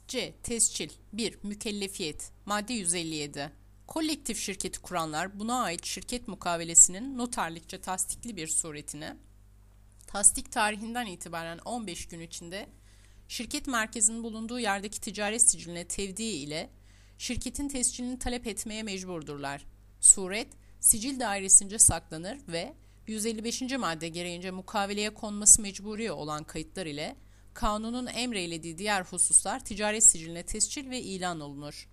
C. Tescil 1. Mükellefiyet Madde 157. Kolektif şirketi kuranlar buna ait şirket mukavelesinin noterlikçe tasdikli bir suretini tasdik tarihinden itibaren 15 gün içinde şirket merkezinin bulunduğu yerdeki ticaret siciline tevdi ile şirketin tescilini talep etmeye mecburdurlar. Suret, sicil dairesince saklanır ve 155. madde gereğince mukaveleye konması mecburi olan kayıtlar ile kanunun emreylediği diğer hususlar ticaret siciline tescil ve ilan olunur.